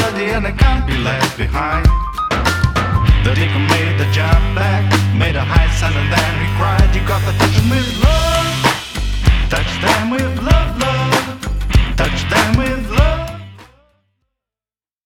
dirty and it can't be left behind. The deacon made the jump back, made a high sound and then he cried, you got the